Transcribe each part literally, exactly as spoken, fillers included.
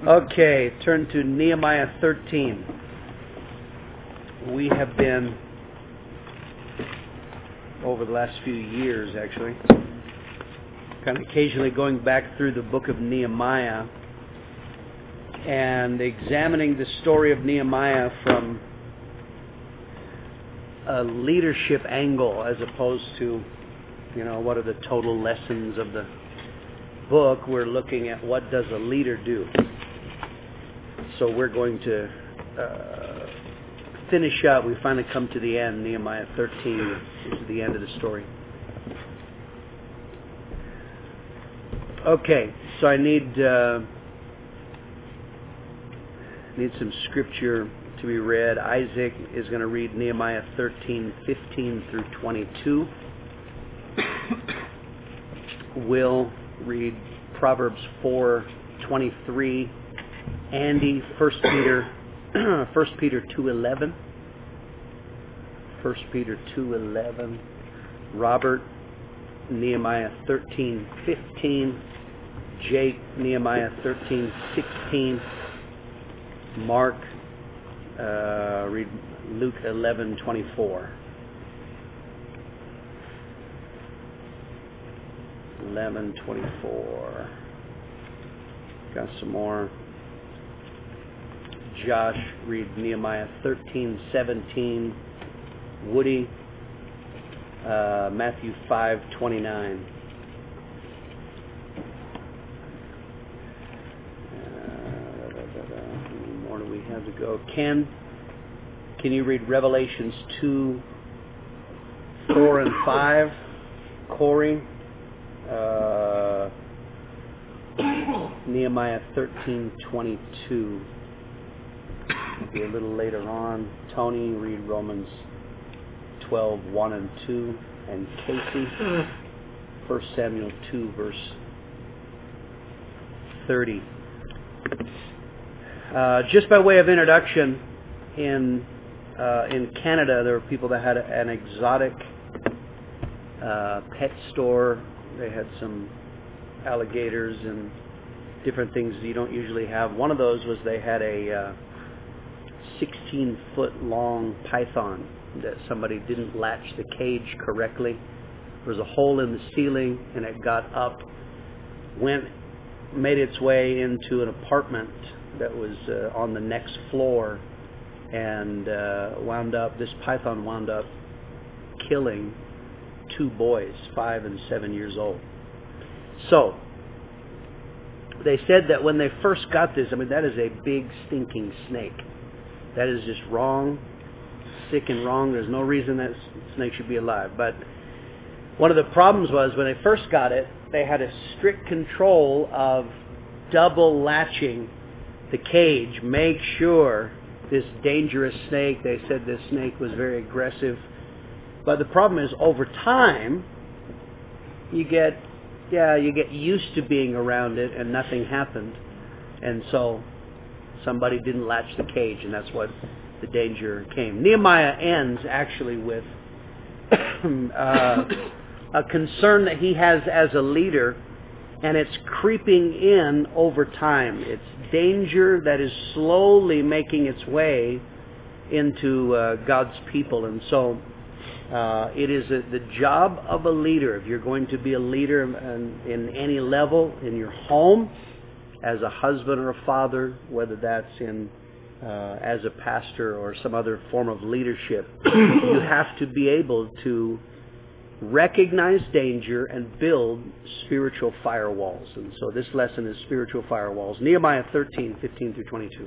Okay, turn to Nehemiah thirteen. We have been, over the last few years actually, kind of occasionally going back through the book of Nehemiah and examining the story of Nehemiah from a leadership angle as opposed to, you know, what are the total lessons of the book. We're looking at what does a leader do. So we're going to uh, finish up. We finally come to the end. Nehemiah thirteen is the end of the story. Okay, so I need uh, need some scripture to be read. Isaac is going to read Nehemiah thirteen, fifteen through twenty-two. Will read Proverbs four, twenty-three. Andy, First Peter, First Peter two eleven. First Peter two eleven. Robert, Nehemiah thirteen fifteen. Jake, Nehemiah thirteen sixteen. Mark, uh, read Luke eleven twenty-four. eleven twenty-four. Got some more. Josh, read Nehemiah thirteen seventeen. Woody, uh, Matthew five twenty-nine. Uh, da, da, da, da. How many more do we have to go? Ken, can you read Revelations two, four, and five? Corey, uh, Nehemiah thirteen twenty-two. Be a little later on. Tony, read Romans twelve, one and two. And Casey, First Samuel two, verse thirty. Uh, just by way of introduction, in uh, in Canada, there were people that had an exotic uh, pet store. They had some alligators and different things you don't usually have. One of those was they had a uh, sixteen foot long python that somebody didn't latch the cage correctly. There was a hole in the ceiling and it got up, went, made its way into an apartment that was uh, on the next floor, and uh, wound up, this python wound up killing two boys, five and seven years old. So, they said that when they first got this, I mean, that is a big stinking snake. That is just wrong, sick and wrong. There's no reason that snake should be alive. But one of the problems was when they first got it, they had a strict control of double latching the cage. Make sure this dangerous snake, they said this snake was very aggressive. But the problem is over time, you get, yeah, you get used to being around it and nothing happened. And so somebody didn't latch the cage, and that's what the danger came. Nehemiah ends actually with uh, a concern that he has as a leader, and it's creeping in over time. It's danger that is slowly making its way into uh, God's people. And so uh, it is a, the job of a leader, if you're going to be a leader in, in any level, in your home, as a husband or a father, whether that's in uh, as a pastor or some other form of leadership, you have to be able to recognize danger and build spiritual firewalls. And so this lesson is spiritual firewalls. Nehemiah thirteen, fifteen through twenty-two.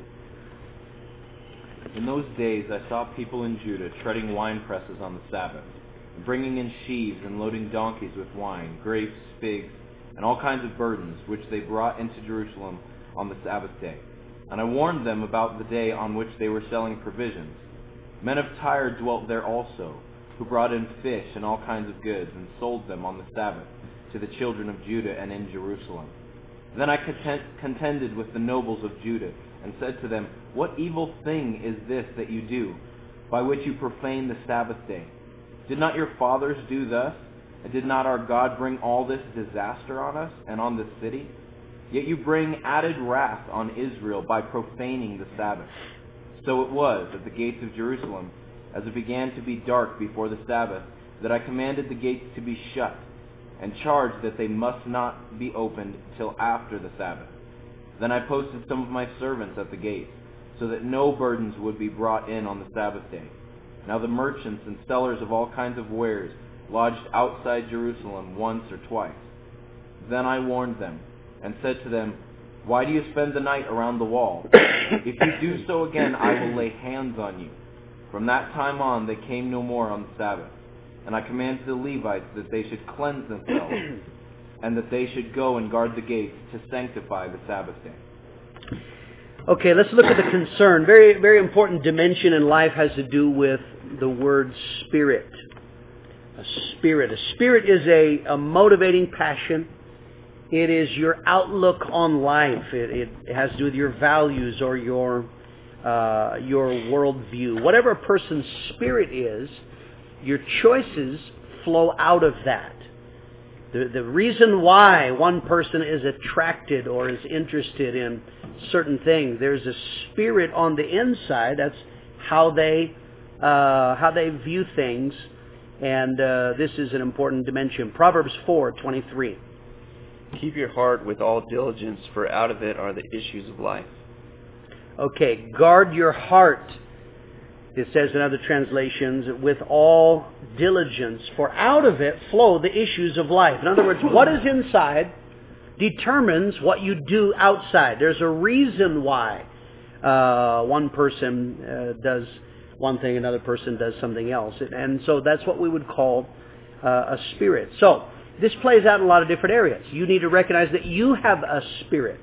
In those days I saw people in Judah treading wine presses on the Sabbath, bringing in sheaves and loading donkeys with wine, grapes, figs, and all kinds of burdens, which they brought into Jerusalem on the Sabbath day. And I warned them about the day on which they were selling provisions. Men of Tyre dwelt there also, who brought in fish and all kinds of goods, and sold them on the Sabbath to the children of Judah and in Jerusalem. Then I content, contended with the nobles of Judah, and said to them, What evil thing is this that you do, by which you profane the Sabbath day? Did not your fathers do thus? And did not our God bring all this disaster on us and on this city? Yet you bring added wrath on Israel by profaning the Sabbath. So it was at the gates of Jerusalem, as it began to be dark before the Sabbath, that I commanded the gates to be shut, and charged that they must not be opened till after the Sabbath. Then I posted some of my servants at the gates, so that no burdens would be brought in on the Sabbath day. Now the merchants and sellers of all kinds of wares lodged outside Jerusalem once or twice. Then I warned them, and said to them, Why do you spend the night around the wall? If you do so again, I will lay hands on you. From that time on they came no more on the Sabbath. And I commanded the Levites that they should cleanse themselves, and that they should go and guard the gates to sanctify the Sabbath day. Okay, let's look at the concern. Very, very important dimension in life has to do with the word spirit. A spirit. A spirit is a, a motivating passion. It is your outlook on life. It, it has to do with your values or your uh, your worldview. Whatever a person's spirit is, your choices flow out of that. The, the reason why one person is attracted or is interested in certain things, there's a spirit on the inside. That's how they uh, how they view things, and uh, this is an important dimension. Proverbs four twenty-three. Keep your heart with all diligence, for out of it are the issues of life. Okay, guard your heart. It says in other translations, with all diligence, for out of it flow the issues of life. In other words, what is inside determines what you do outside. There's a reason why uh, one person uh, does one thing, another person does something else. And so that's what we would call uh, a spirit. So this plays out in a lot of different areas. You need to recognize that you have a spirit.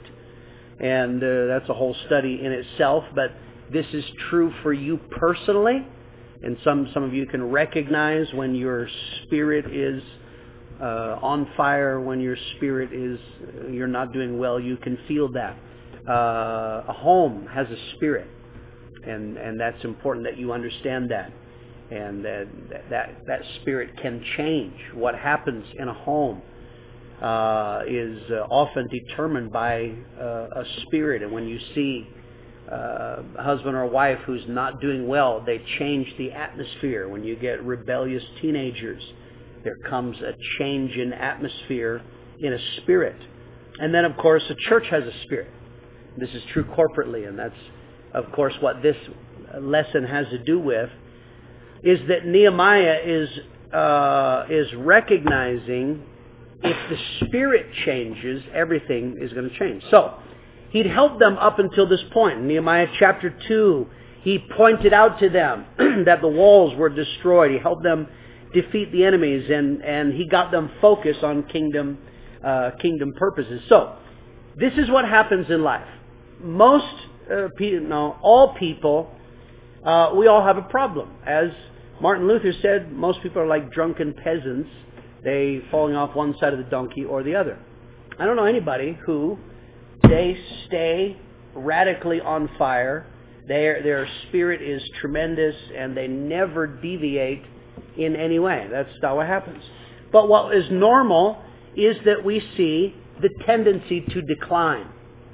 And uh, that's a whole study in itself, but this is true for you personally. And some, some of you can recognize when your spirit is uh, on fire, when your spirit is, uh, you're not doing well, you can feel that. Uh, a home has a spirit, and, and that's important that you understand that. And that, that, that spirit can change. What happens in a home uh, is uh, often determined by uh, a spirit. And when you see Uh, a husband or wife who's not doing well, they change the atmosphere. When you get rebellious teenagers, there comes a change in atmosphere in a spirit. And then, of course, the church has a spirit. This is true corporately, and that's, of course, what this lesson has to do with, is that Nehemiah is uh, is recognizing if the spirit changes, everything is going to change. So, he'd helped them up until this point. In Nehemiah chapter two, he pointed out to them that the walls were destroyed. He helped them defeat the enemies, and, and he got them focused on kingdom uh, kingdom purposes. So, this is what happens in life. Most uh, people, no, all people, uh, we all have a problem. As Martin Luther said, most people are like drunken peasants. They falling off one side of the donkey or the other. I don't know anybody who they stay radically on fire. Their, their spirit is tremendous, and they never deviate in any way. That's not what happens. But what is normal is that we see the tendency to decline.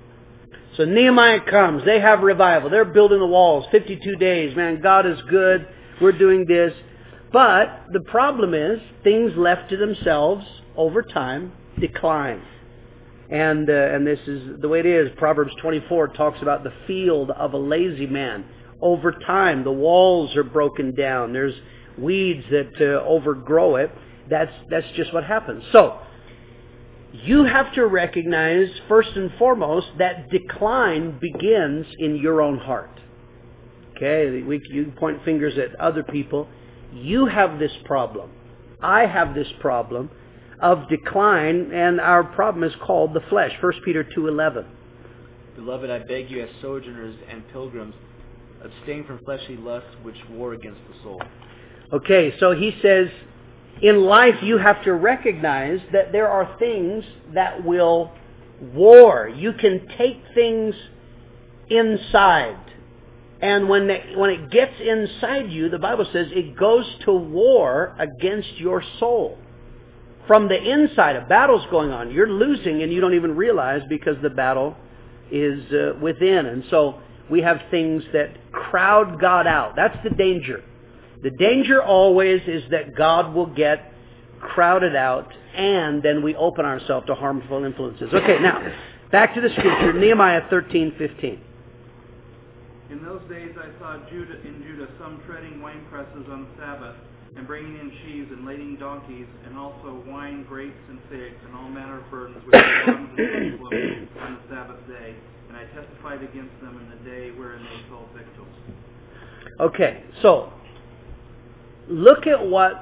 So Nehemiah comes. They have revival. They're building the walls. fifty-two days. Man, God is good. We're doing this. But the problem is, things left to themselves over time decline. And uh, and this is the way it is. Proverbs twenty-four talks about the field of a lazy man. Over time, the walls are broken down. There's weeds that uh, overgrow it. That's that's just what happens. So, you have to recognize, first and foremost, that decline begins in your own heart. Okay? We, you can point fingers at other people. You have this problem. I have this problem of decline, and our problem is called the flesh. First Peter two eleven. Beloved, I beg you as sojourners and pilgrims, abstain from fleshly lusts which war against the soul. Okay, so he says, in life you have to recognize that there are things that will war. You can take things inside. And when, they, when it gets inside you, the Bible says it goes to war against your soul. from the inside, a battle's going on. You're losing and you don't even realize because the battle is uh, within. And so we have things that crowd God out. That's the danger. The danger always is that God will get crowded out, and then we open ourselves to harmful influences. Okay, now, back to the scripture, Nehemiah thirteen fifteen. In those days I saw Judah, in Judah some treading wine presses on the Sabbath, and bringing in sheaves and lading donkeys, and also wine, grapes, and figs, and all manner of burdens which belonged to Jerusalem on the Sabbath day. And I testified against them in the day wherein they sold victuals. Okay, so look at what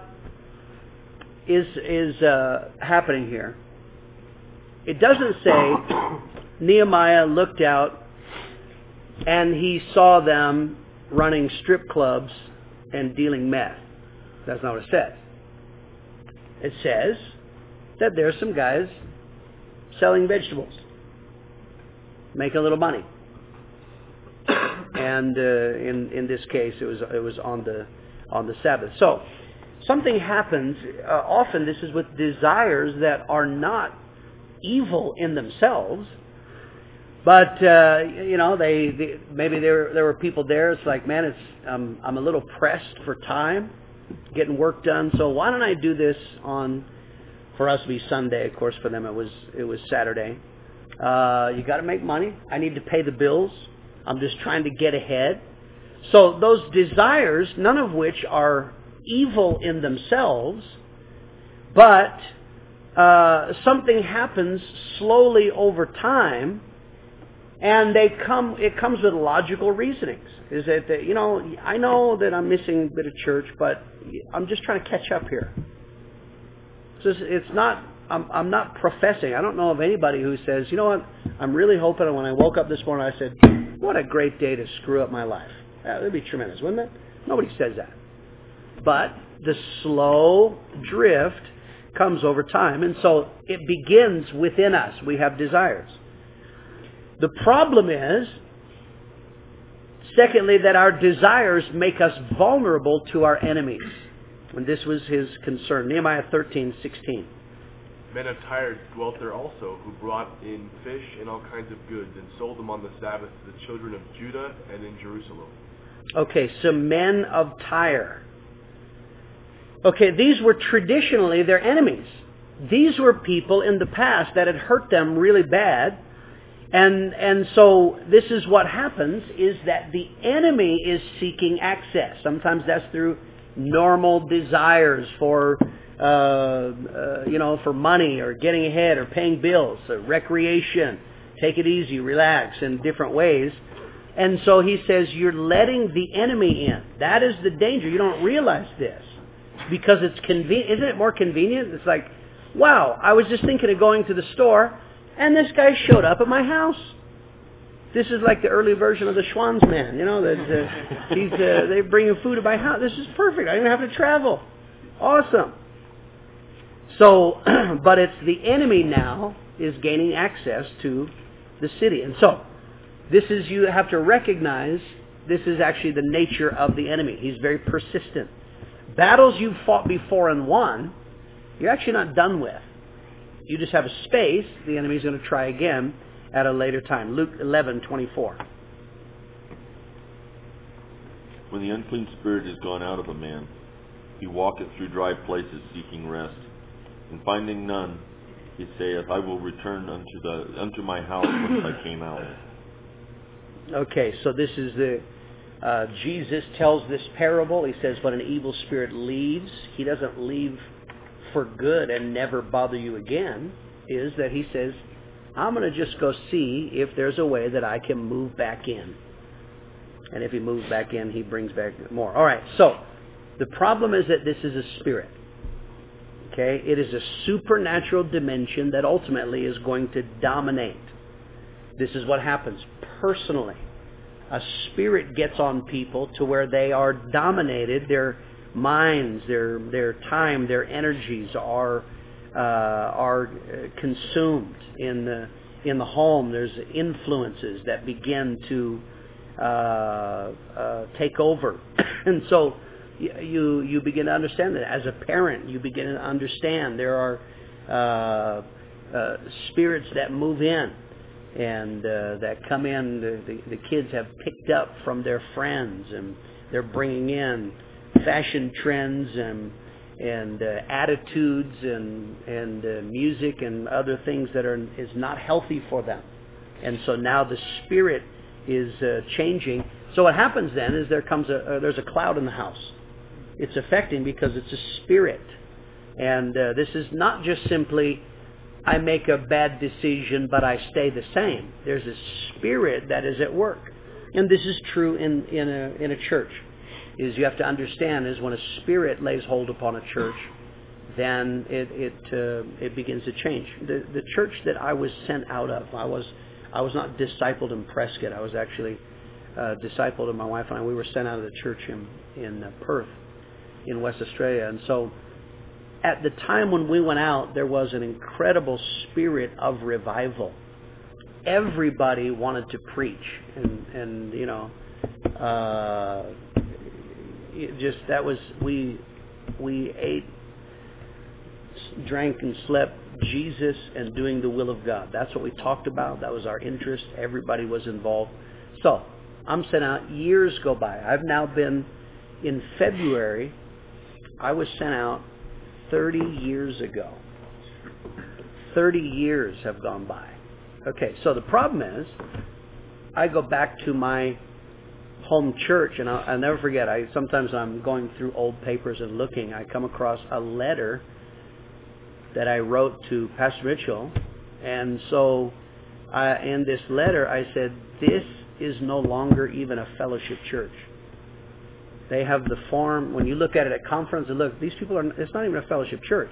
is is uh, happening here. It doesn't say Nehemiah looked out and he saw them running strip clubs and dealing meth. That's not what it says. It says that there's some guys selling vegetables, making a little money. And uh, in in this case, it was it was on the on the Sabbath. So something happens. Uh, often this is with desires that are not evil in themselves, but uh, you know, they, they maybe there there were people there. It's like, man, it's um, I'm a little pressed for time, getting work done. So why don't I do this on? For us, it would be Sunday. Of course, for them it was it was Saturday. Uh, you got to make money. I need to pay the bills. I'm just trying to get ahead. So those desires, none of which are evil in themselves, but uh, something happens slowly over time, and they come. It comes with logical reasonings. Is that, that you know? I know that I'm missing a bit of church, but I'm just trying to catch up here. So it's, it's not. I'm, I'm not professing. I don't know of anybody who says, you know what? I'm really hoping. When I woke up this morning, I said, "What a great day to screw up my life." That would be tremendous, wouldn't it? Nobody says that. But the slow drift comes over time. And so it begins within us. We have desires. The problem is, secondly, that our desires make us vulnerable to our enemies. And this was his concern. Nehemiah thirteen sixteen. Men of Tyre dwelt there also, who brought in fish and all kinds of goods, and sold them on the Sabbath to the children of Judah and in Jerusalem. Okay, so men of Tyre. Okay, these were traditionally their enemies. These were people in the past that had hurt them really bad. And and so this is what happens, is that the enemy is seeking access. Sometimes that's through normal desires for, uh, uh, you know, for money or getting ahead or paying bills, or recreation, take it easy, relax in different ways. And so he says, you're letting the enemy in. That is the danger. You don't realize this because it's convenient. Isn't it more convenient? It's like, wow, I was just thinking of going to the store and this guy showed up at my house. This is like the early version of the Schwan's man. You know, that uh, he's uh, they bring food to my house. This is perfect. I don't even have to travel. Awesome. So, but it's the enemy now is gaining access to the city. And so, this is, you have to recognize, this is actually the nature of the enemy. He's very persistent. Battles you've fought before and won, you're actually not done with. You just have a space. The enemy's going to try again at a later time. Luke eleven twenty-four. When the unclean spirit is gone out of a man, he walketh through dry places seeking rest. And finding none, he saith, I will return unto the unto my house whence I came out. Okay, so this is the, uh, Jesus tells this parable. He says, when an evil spirit leaves, he doesn't leave for good and never bother you again, is that he says, I'm going to just go see if there's a way that I can move back in. And if he moves back in, he brings back more. All right, so the problem is that this is a spirit. Okay, it is a supernatural dimension that ultimately is going to dominate. This is what happens personally. A spirit gets on people to where they are dominated. Their minds, their their time, their energies are uh, are consumed in the in the home. There's influences that begin to uh, uh, take over, and so you you begin to understand that as a parent. You begin to understand there are uh, uh, spirits that move in and uh, that come in. The, the, the kids have picked up from their friends, and they're bringing in fashion trends and and uh, attitudes and and uh, music and other things that are is not healthy for them. And so now the spirit is uh, changing. So what happens then is there comes a uh, there's a cloud in the house. It's affecting because it's a spirit. And uh, this is not just simply, I make a bad decision, but I stay the same. There's a spirit that is at work. And this is true in, in, a, in a church. Is you have to understand is when a spirit lays hold upon a church, then it it, uh, it begins to change. The, the church that I was sent out of, I was I was not discipled in Prescott. I was actually uh, discipled, and my wife and I, we were sent out of the church in, in uh, Perth, in West Australia. And so at the time when we went out, there was an incredible spirit of revival. Everybody wanted to preach, and, and you know, uh, it just that was we we ate, drank, and slept Jesus and doing the will of God. That's what we talked about. That was our interest. Everybody was involved. So I'm sent out. Years go by. I've now been in February. I was sent out thirty years ago. thirty years have gone by. Okay, so the problem is, I go back to my home church, and I'll, I'll never forget, I sometimes I'm going through old papers and looking, I come across a letter that I wrote to Pastor Mitchell, and so I, in this letter I said, this is no longer even a fellowship church. They have the form, when you look at it at conference, and look, these people are, it's not even a fellowship church.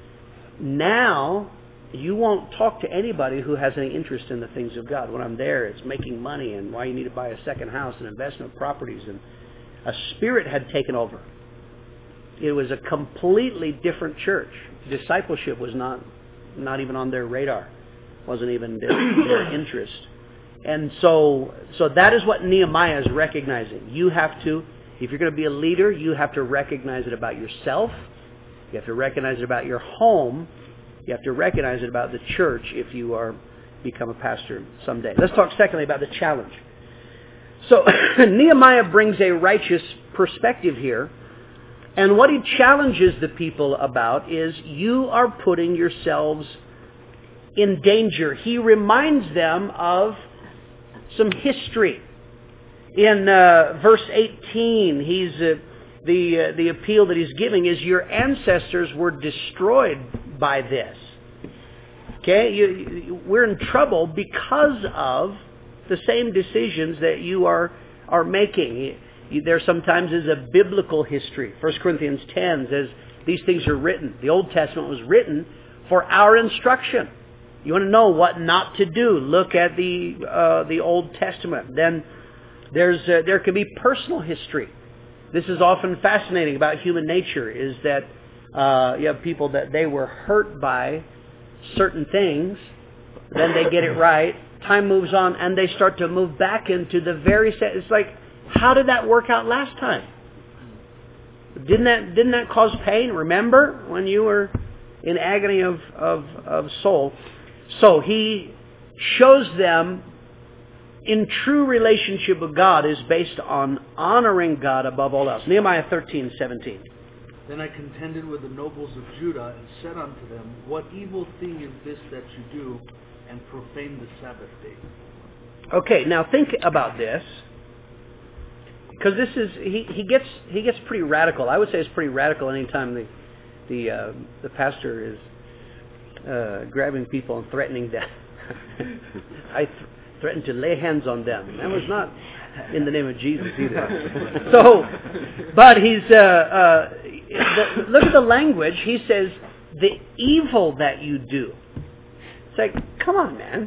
Now, you won't talk to anybody who has any interest in the things of God. When I'm there, it's making money and why you need to buy a second house and investment properties. And a spirit had taken over. It was a completely different church. Discipleship was not not even on their radar. Wasn't even their, their interest. And so, so that is what Nehemiah is recognizing. You have to, if you're going to be a leader, you have to recognize it about yourself. You have to recognize it about your home. You have to recognize it about the church if you are become a pastor someday. Let's talk secondly about the challenge. So Nehemiah brings a righteous perspective here. And what he challenges the people about is you are putting yourselves in danger. He reminds them of some history. In uh, verse eighteen, he's uh, the uh, the appeal that he's giving is your ancestors were destroyed by this. Okay, you, you, we're in trouble because of the same decisions that you are are making. You, there sometimes is a biblical history. First Corinthians ten says these things are written. The Old Testament was written for our instruction. You want to know what not to do? Look at the uh, the Old Testament. Then there's uh, there can be personal history. This is often fascinating about human nature. Is that uh, you have people that they were hurt by certain things, then they get it right. Time moves on, and they start to move back into the very set. It's like, how did that work out last time? Didn't that didn't that cause pain? Remember when you were in agony of of, of soul? So he shows them in true relationship with God is based on honoring God above all else. Nehemiah thirteen seventeen. Then I contended with the nobles of Judah and said unto them, what evil thing is this that you do, and profane the Sabbath day? Okay, now think about this, because this is he, he gets he gets pretty radical. I would say it's pretty radical anytime the the uh, the pastor is uh, grabbing people and threatening them. I th- threatened to lay hands on them. That was not in the name of Jesus either. So, but he's uh, uh, the, look at the language. He says the evil that you do. It's like, come on, man.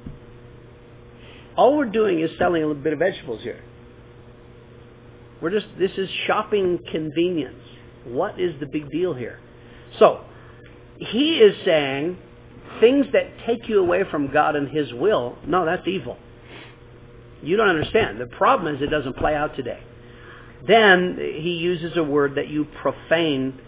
All we're doing is selling a little bit of vegetables here. We're just, this is shopping convenience. What is the big deal here? So, he is saying things that take you away from God and His will, no, that's evil. You don't understand. The problem is it doesn't play out today. Then he uses a word that you profane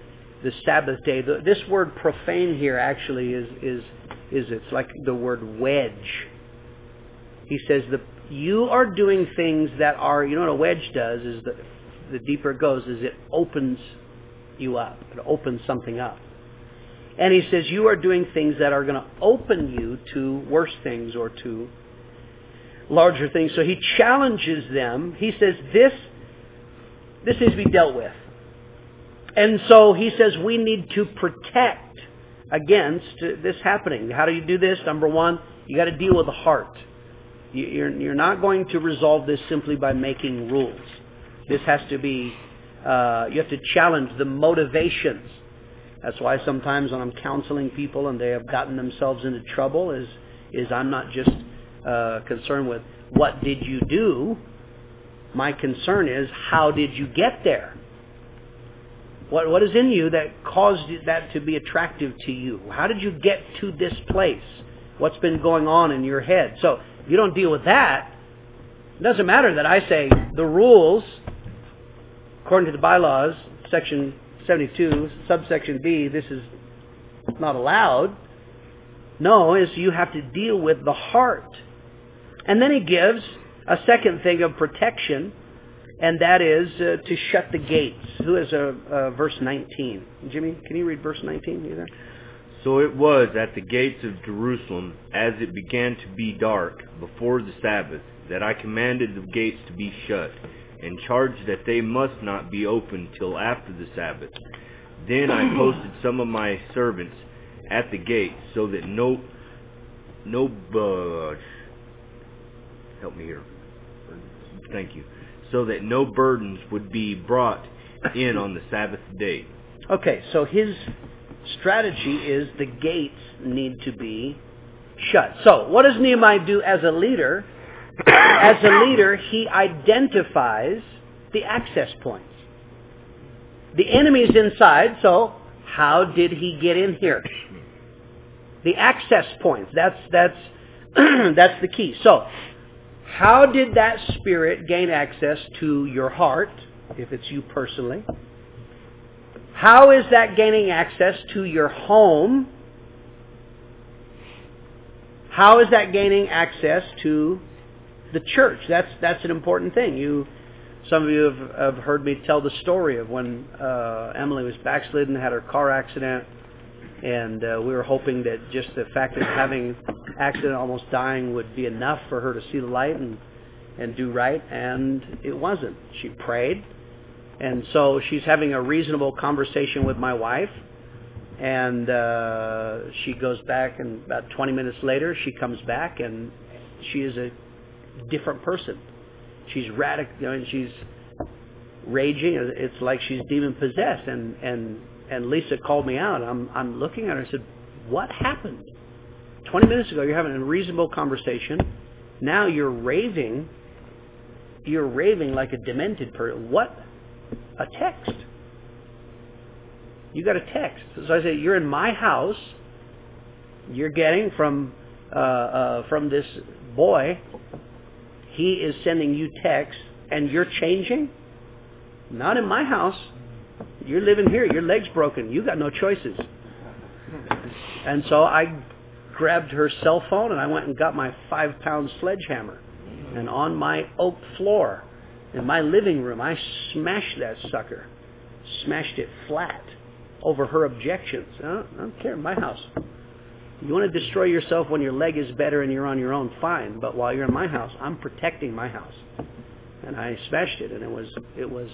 the Sabbath day. The, this word profane here actually is is is it's like the word wedge. He says the you are doing things that are, you know what a wedge does is the the deeper it goes is it opens you up. It opens something up. And he says you are doing things that are going to open you to worse things or to larger things. So he challenges them. He says this this needs to be dealt with. And so he says we need to protect against this happening. How do you do this? Number one, you got to deal with the heart. You're, you're not going to resolve this simply by making rules. This has to be, uh, you have to challenge the motivations. That's why sometimes when I'm counseling people and they have gotten themselves into trouble is, is I'm not just uh, concerned with what did you do. My concern is how did you get there? What, what is in you that caused that to be attractive to you? How did you get to this place? What's been going on in your head? So if you don't deal with that, it doesn't matter that I say the rules, according to the bylaws, section seventy-two, subsection B, this is not allowed. No, is you have to deal with the heart. And then he gives a second thing of protection, and that is uh, to shut the gates. Who has a, a verse nineteen? Jimmy, can you read verse nineteen? You there? So it was at the gates of Jerusalem, as it began to be dark before the Sabbath, that I commanded the gates to be shut, and charged that they must not be opened till after the Sabbath. Then I posted some of my servants at the gate, so that no, no, uh, help me here. Thank you. So that no burdens would be brought in on the Sabbath day. Okay, so his strategy is the gates need to be shut. So what does Nehemiah do as a leader? As a leader, he identifies the access points. The enemy's inside, so how did he get in here? The access points. That's that's that's the key. So, how did that spirit gain access to your heart, if it's you personally? How is that gaining access to your home? How is that gaining access to the church? That's that's an important thing. You, some of you have, have heard me tell the story of when uh, Emily was backslidden, had her car accident, and uh, we were hoping that just the fact of having accident, almost dying, would be enough for her to see the light and and do right, and it wasn't. She prayed, and so she's having a reasonable conversation with my wife, and uh, she goes back, and about twenty minutes later, she comes back, and she is a different person. She's radical, you know, and she's raging. It's like she's demon possessed. And, and, and Lisa called me out. I'm, I'm looking at her and said, what happened? twenty minutes ago, you're having a reasonable conversation. Now you're raving. You're raving like a demented person. What? A text. You got a text. So I say, you're in my house. You're getting from, uh, uh, from this boy. He is sending you texts, and you're changing? Not in my house. You're living here. Your leg's broken. You got no choices. And so I grabbed her cell phone, and I went and got my five-pound sledgehammer. And on my oak floor in my living room, I smashed that sucker. Smashed it flat over her objections. I don't, I don't care. My house. You want to destroy yourself when your leg is better and you're on your own, fine. But while you're in my house, I'm protecting my house. And I smashed it, and it was it was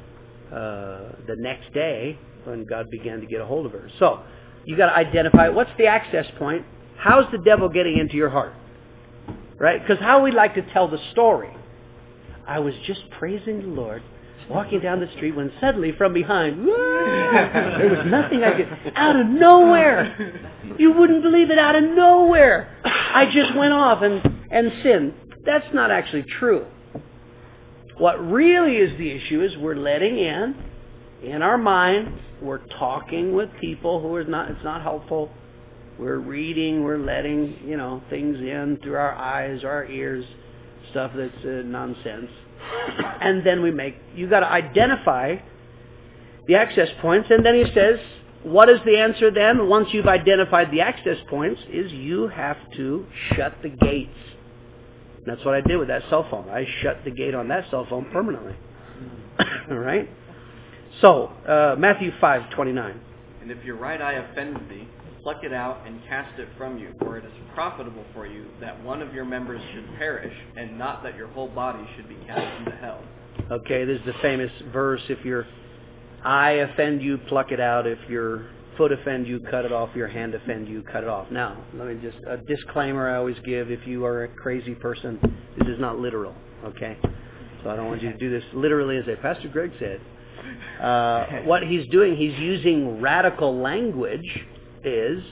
uh, the next day when God began to get a hold of her. So you got to identify what's the access point. How's the devil getting into your heart, right? Because how we like to tell the story. I was just praising the Lord, walking down the street when suddenly from behind, there was nothing I could, out of nowhere. You wouldn't believe it, out of nowhere. I just went off and, and sinned. That's not actually true. What really is the issue is we're letting in, in our mind, we're talking with people who are not, it's not helpful. We're reading, we're letting, you know, things in through our eyes, our ears, stuff that's uh, nonsense. And then we make, you got to identify the access points, and then he says, what is the answer then? Once you've identified the access points, is you have to shut the gates. And that's what I did with that cell phone. I shut the gate on that cell phone permanently. All right? So, uh, Matthew five twenty-nine. And if your right eye offends thee, pluck it out and cast it from you, for it is profitable for you that one of your members should perish, and not that your whole body should be cast into hell. Okay, this is the famous verse, if your eye offend you, pluck it out. If your foot offend you, cut it off. Your hand offend you, cut it off. Now, let me just, a disclaimer I always give, if you are a crazy person, this is not literal, okay? So I don't want you to do this literally as a Pastor Greg said. Uh, what he's doing, he's using radical language is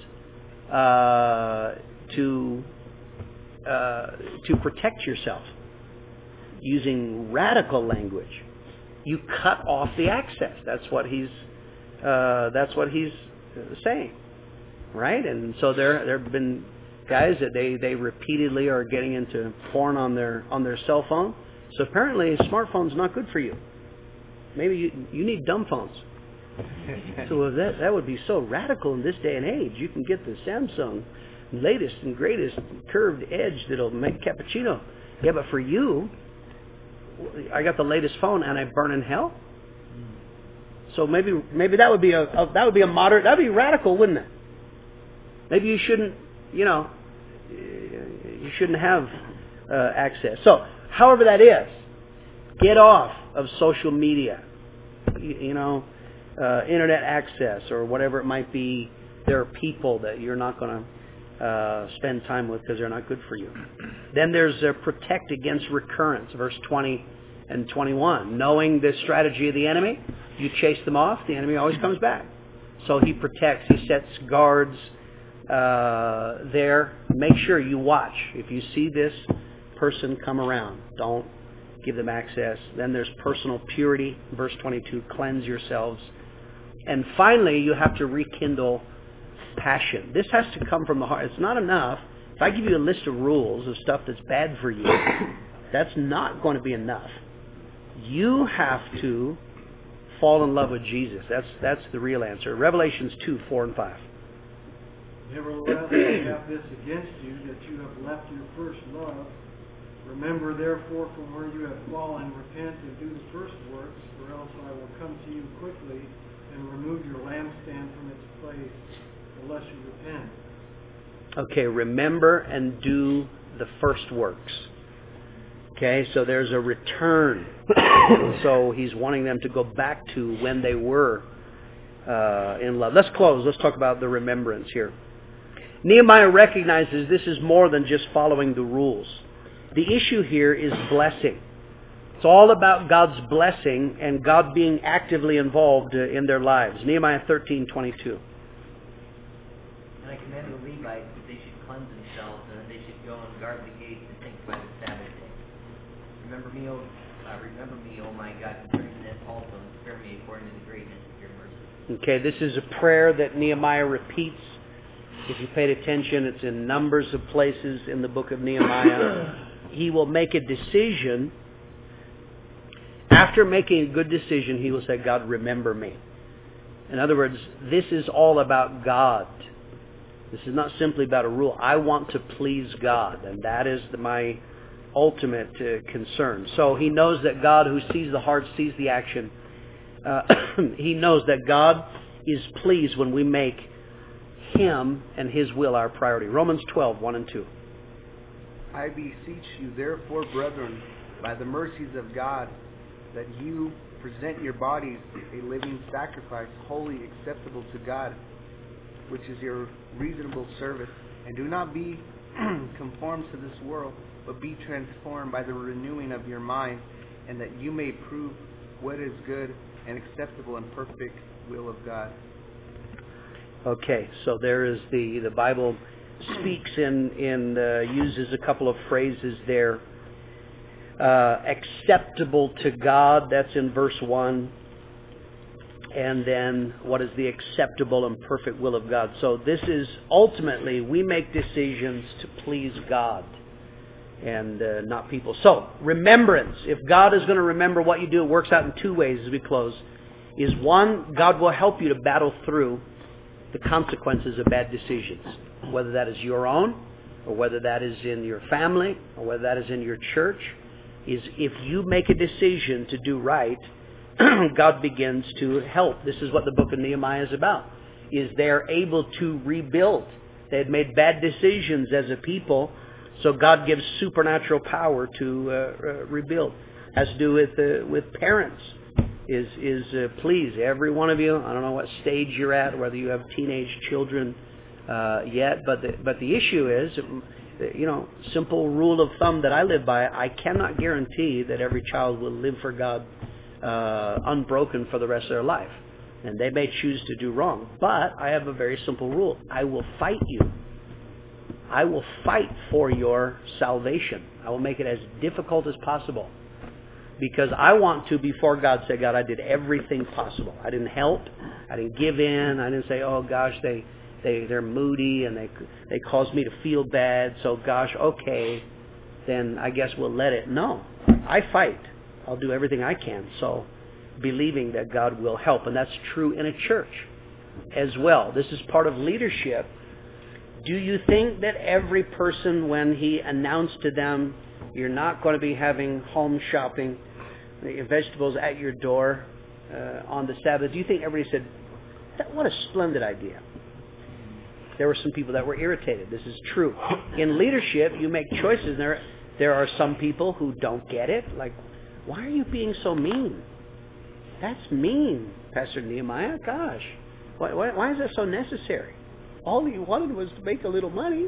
uh, to uh, to protect yourself. Using radical language, you cut off the access. That's what he's uh, that's what he's saying, right? And so there there have been guys that they, they repeatedly are getting into porn on their on their cell phone. So apparently, a smartphone's not good for you. Maybe you, you need dumb phones. So that that would be so radical in this day and age. You can get the Samsung latest and greatest curved edge that'll make cappuccino. Yeah, but for you, I got the latest phone and I burn in hell. So maybe maybe that would be a, a that would be a moderate. That'd be radical, wouldn't it? Maybe you shouldn't. You know, you shouldn't have uh, access. So, however that is, get off of social media. You, you know. Uh, internet access or whatever it might be. There are people that you're not going to uh, spend time with because they're not good for you. Then there's uh, protect against recurrence, verse twenty and twenty-one. Knowing the strategy of the enemy, you chase them off, the enemy always comes back. So he protects, he sets guards uh, there. Make sure you watch. If you see this person come around, don't give them access. Then there's personal purity, verse twenty-two, cleanse yourselves. And finally, you have to rekindle passion. This has to come from the heart. It's not enough. If I give you a list of rules of stuff that's bad for you, that's not going to be enough. You have to fall in love with Jesus. That's that's the real answer. Revelations two, four, and five. Nevertheless, I have this against you, that you have left your first love. Remember, therefore, from where you have fallen, repent and do the first works, or else I will come to you quickly and remove your lampstand from its place, unless you repent. Okay, remember and do the first works. Okay, so there's a return. So he's wanting them to go back to when they were uh, in love. Let's close. Let's talk about the remembrance here. Nehemiah recognizes this is more than just following the rules. The issue here is blessing. It's all about God's blessing and God being actively involved uh, in their lives. Nehemiah thirteen twenty-two. And I commanded the Levites that they should cleanse themselves and that they should go and guard the gates and sanctify the Sabbath day. Remember me, O uh, remember me, O my God, concerning this also, and spare me according to the greatness of your mercy. Okay, this is a prayer that Nehemiah repeats. If you paid attention, it's in numbers of places in the book of Nehemiah. He will make a decision. After making a good decision, he will say, God, remember me. In other words, this is all about God. This is not simply about a rule. I want to please God, and that is the, my ultimate uh, concern. So he knows that God, who sees the heart, sees the action. Uh, he knows that God is pleased when we make Him and His will our priority. Romans twelve, one and two. I beseech you, therefore, brethren, by the mercies of God, that you present your bodies a living sacrifice, wholly acceptable to God, which is your reasonable service. And do not be conformed to this world, but be transformed by the renewing of your mind, and that you may prove what is good and acceptable and perfect will of God. Okay, so there is the, the Bible speaks in, in uh, uses a couple of phrases there. Uh, acceptable to God, that's in verse one. And then what is the acceptable and perfect will of God? So this is ultimately, we make decisions to please God and uh, not people. So, remembrance. If God is going to remember what you do, it works out in two ways as we close. Is one, God will help you to battle through the consequences of bad decisions, whether that is your own, or whether that is in your family, or whether that is in your church, is if you make a decision to do right, God begins to help. This is what the book of Nehemiah is about, is they're able to rebuild. They had made bad decisions as a people, so God gives supernatural power to uh, uh, rebuild. Has to do with uh, with parents. Is is uh, please, every one of you, I don't know what stage you're at, whether you have teenage children uh, yet, but the, but the issue is, you know, simple rule of thumb that I live by, I cannot guarantee that every child will live for God uh, unbroken for the rest of their life. And they may choose to do wrong. But I have a very simple rule. I will fight you. I will fight for your salvation. I will make it as difficult as possible. Because I want to, before God, say, God, I did everything possible. I didn't help. I didn't give in. I didn't say, oh, gosh, they, they, they're moody and they, they caused me to feel bad. So, gosh, okay, then I guess we'll let it. No, I fight. I'll do everything I can. So, believing that God will help. And that's true in a church as well. This is part of leadership. Do you think that every person, when he announced to them, you're not going to be having home shopping, vegetables at your door uh, on the Sabbath, do you think everybody said, what a splendid idea? There were some people that were irritated. This is true. In leadership, you make choices. And there, there are some people who don't get it. Like, why are you being so mean? That's mean, Pastor Nehemiah. Gosh, why, why, why is that so necessary? All you wanted was to make a little money.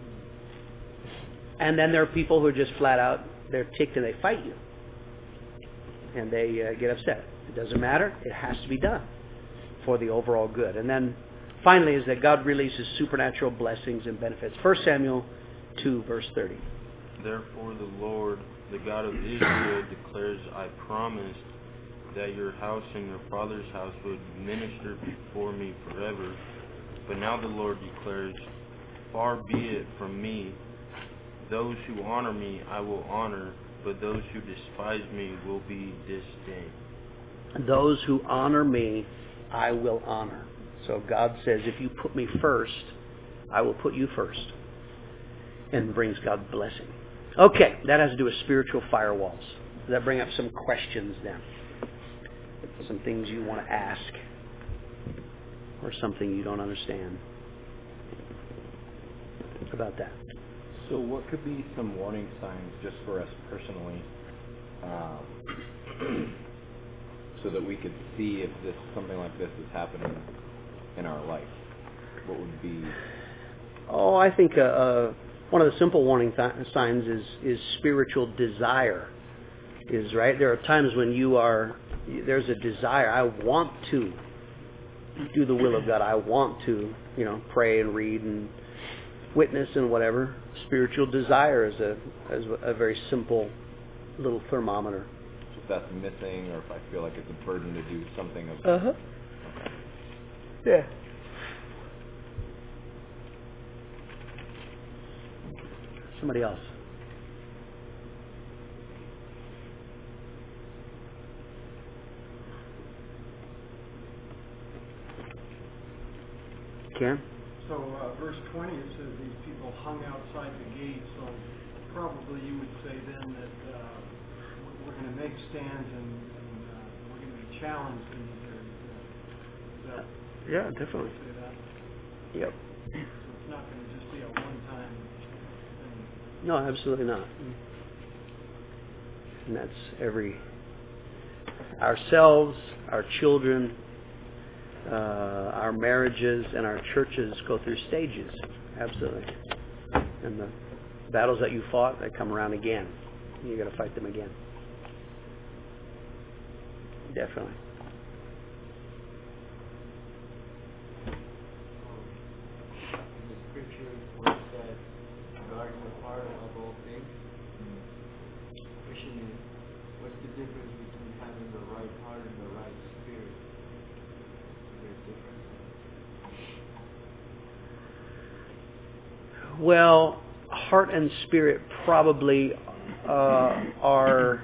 And then there are people who are just flat out, they're ticked and they fight you. And they uh, get upset. It doesn't matter. It has to be done for the overall good. And then finally is that God releases supernatural blessings and benefits. First Samuel two, verse thirty. Therefore the Lord, the God of Israel, declares, I promised that your house and your father's house would minister before me forever. But now the Lord declares, far be it from me. Those who honor me I will honor, but those who despise me will be disdained. Those who honor me I will honor. So God says, if you put me first, I will put you first. And brings God blessing. Okay, that has to do with spiritual firewalls. Does that bring up some questions then? Some things you want to ask, or something you don't understand about that. So what could be some warning signs just for us personally, um, so that we could see if this something like this is happening in our life? What would be? Oh, I think uh, uh, one of the simple warning th- signs is is spiritual desire. Is right. There are times when you are there's a desire. I want to do the will of God. I want to, you know, pray and read and witness and whatever. Spiritual desire is a is a very simple little thermometer. If that's missing, or if I feel like it's a burden to do something of. Uh huh. Okay. Yeah. Somebody else. Ken? So uh, verse twenty, it says these people hung outside the gate. So probably you would say then that uh, we're going to make stands and, and uh, we're going to be challenged in these areas. Is that, yeah, definitely. Say that? Yep. So it's not going to just be a one-time thing. No, absolutely not. And that's every ourselves, our children, uh, our marriages, and our churches go through stages. Absolutely. And the battles that you fought, they come around again. You got to fight them again. Definitely. The scripture where it said, guard the heart of all things. Question is, what's the difference between having the right heart and the right spirit? There's a difference. Well, heart and spirit probably uh, are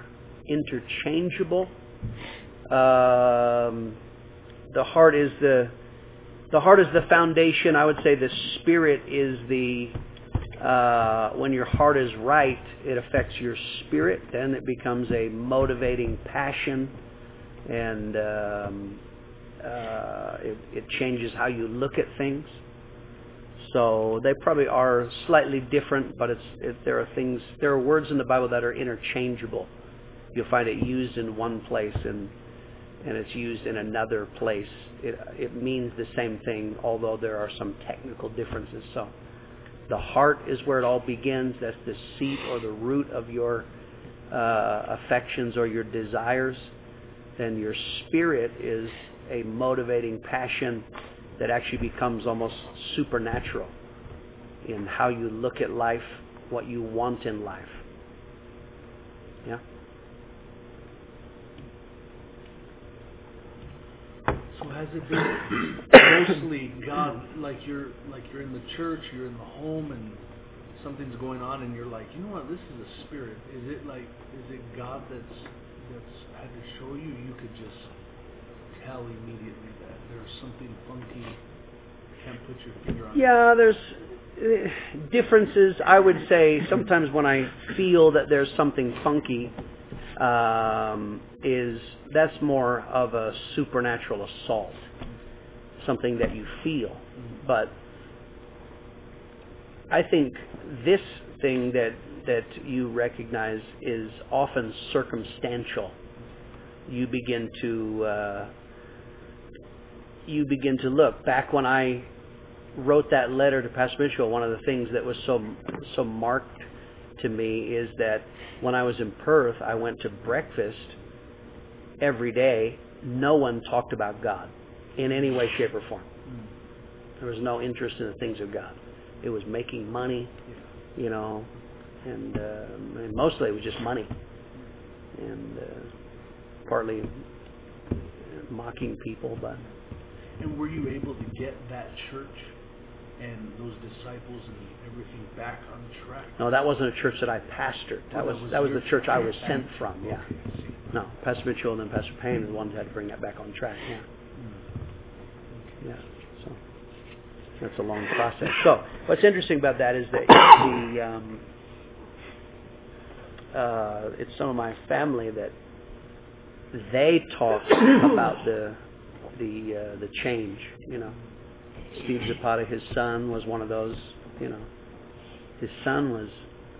interchangeable. Um, the heart is the the heart is the foundation. I would say the spirit is the, uh, when your heart is right, it affects your spirit. Then it becomes a motivating passion, and um, uh, it, it changes how you look at things. So they probably are slightly different, but it's it, there are things, there are words in the Bible that are interchangeable. You'll find it used in one place and and it's used in another place. It it means the same thing, although there are some technical differences. So the heart is where it all begins. That's the seat or the root of your uh, affections or your desires. Then your spirit is a motivating passion that actually becomes almost supernatural in how you look at life, what you want in life. Yeah? So has it been mostly God, like you're like you're in the church, you're in the home, and something's going on, and you're like, you know what, this is a spirit. Is it like, is it God that's that's had to show you? You could just tell immediately that there's something funky. Can't put your finger on. Yeah, there's uh, differences. I would say sometimes when I feel that there's something funky, um, is that's more of a supernatural assault, something that you feel. But I think this thing that that you recognize is often circumstantial. You begin to uh, you begin to look back. When I wrote that letter to Pastor Mitchell, one of the things that was so so marked to me is that when I was in Perth, I went to breakfast every day. No one talked about God in any way, shape, or form. There was no interest in the things of God. It was making money, you know, and, uh, and mostly it was just money, and uh, partly mocking people. But and were you able to get that church and those disciples and everything back on track? No, that wasn't a church that I pastored. That Oh, was that was that was your the church I was church. sent from. Yeah. Okay, I see. No, Pastor Mitchell and then Pastor Payne are the ones that had to bring that back on track. Yeah. Yeah. So that's a long process. So what's interesting about that is that the um, uh, it's some of my family that they talk about the the uh, the change. You know, Steve Zapata, his son, was one of those. You know, his son was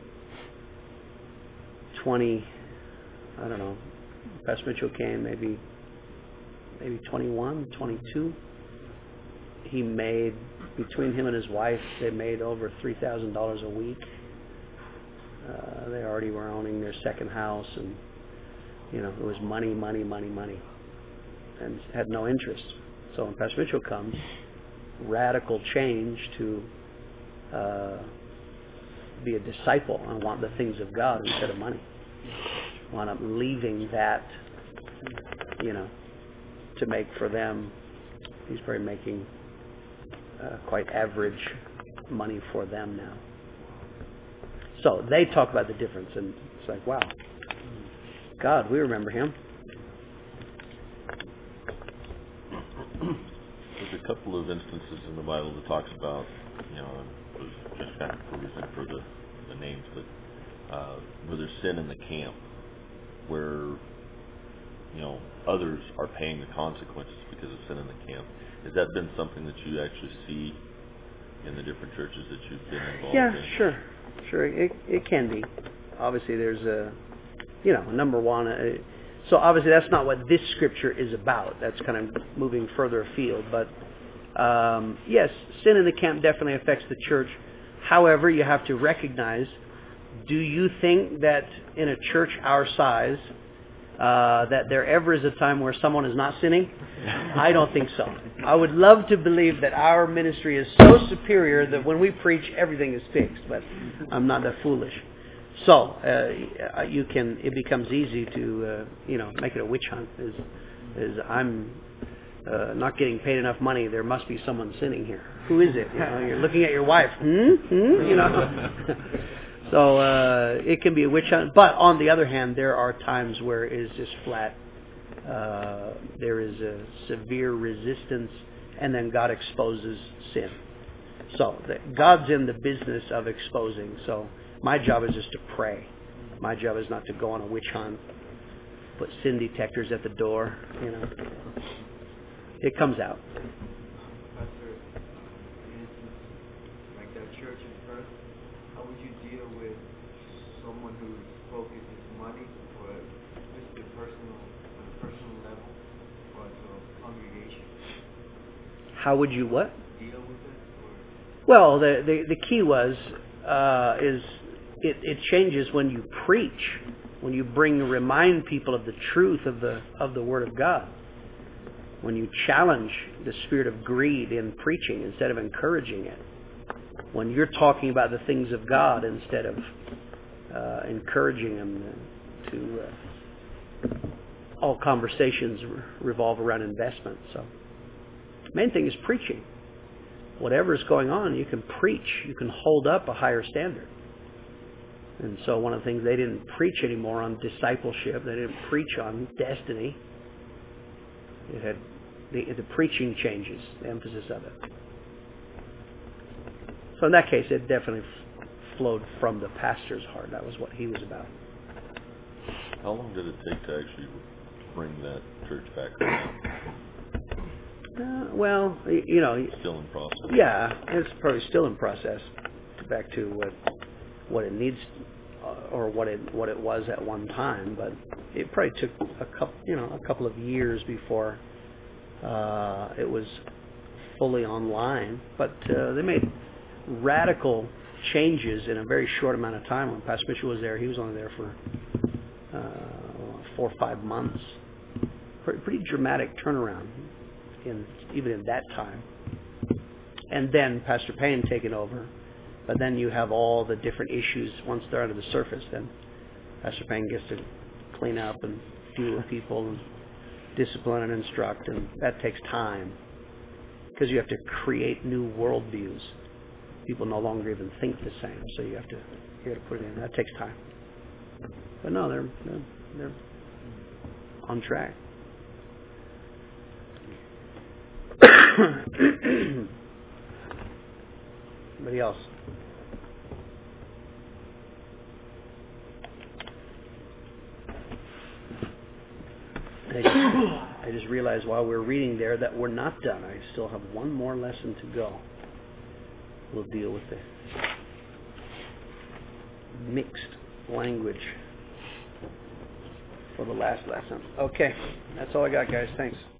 twenty. I don't know. Pastor Mitchell came maybe maybe twenty-one, twenty-two. He made, between him and his wife, they made over three thousand dollars a week. Uh, they already were owning their second house, and you know, it was money, money, money, money, and had no interest. So when Pastor Mitchell comes, radical change to uh, be a disciple and want the things of God instead of money. Wound up leaving that, you know, to make for them. He's probably making uh, quite average money for them now. So they talk about the difference, and it's like, wow, God, we remember him. There's a couple of instances in the Bible that talks about, you know, just kind of for reason for the, the names, but uh, where there's sin in the camp, where, you know, others are paying the consequences because of sin in the camp. Has that been something that you actually see in the different churches that you've been involved yeah, in? Yeah, sure, sure. It it can be. Obviously, there's a, you know, number one. Uh, so obviously, that's not what this scripture is about. That's kind of moving further afield. But um, yes, sin in the camp definitely affects the church. However, you have to recognize, do you think that in a church our size, uh, that there ever is a time where someone is not sinning? I don't think so. I would love to believe that our ministry is so superior that when we preach, everything is fixed, but I'm not that foolish. So, uh, you can, it becomes easy to, uh, you know, make it a witch hunt. Is, is I'm uh, not getting paid enough money, there must be someone sinning here. Who is it? You know, you're looking at your wife. Hmm? Hmm? You know? So uh, it can be a witch hunt. But on the other hand, there are times where it is just flat. Uh, there is a severe resistance and then God exposes sin. So the, God's in the business of exposing. So my job is just to pray. My job is not to go on a witch hunt, put sin detectors at the door. You know, it comes out. Pastor, for instance, like that church in Perth, how would you deal with someone whose focus is money, or just a personal, on a personal level, or as a congregation? How would you what? Deal with it? Well, the, the, the key was, uh, is it, it changes when you preach, when you bring, remind people of the truth of the, of the Word of God. When you challenge the spirit of greed in preaching instead of encouraging it. When you're talking about the things of God instead of uh, encouraging them to, uh, all conversations revolve around investment. So, main thing is preaching. Whatever is going on, you can preach. You can hold up a higher standard. And so one of the things, they didn't preach anymore on discipleship. They didn't preach on destiny. It had the, the preaching changes, the emphasis of it. So in that case, it definitely f- flowed from the pastor's heart. That was what he was about. How long did it take to actually bring that church back around? Uh, well, you know, still in process. Yeah, it's probably still in process. Back to what what it needs, uh, or what it what it was at one time. But it probably took a couple, you know, a couple of years before uh, it was fully online. But uh, they made radical changes in a very short amount of time. When Pastor Mitchell was there, he was only there for uh, four or five months. Pretty, pretty dramatic turnaround. In, even in that time. And then Pastor Payne taking over. But then you have all the different issues once they're under the surface. Then Pastor Payne gets to clean up and deal with people and discipline and instruct. And that takes time. Because you have to create new worldviews. People no longer even think the same. So you have to, you have to put it in. That takes time. But no, they're, they're, they're on track. Anybody else? I just, I just realized while we're reading there that we're not done. I still have one more lesson to go. We'll deal with the mixed language for the last lesson. Okay, that's all I got, guys. Thanks.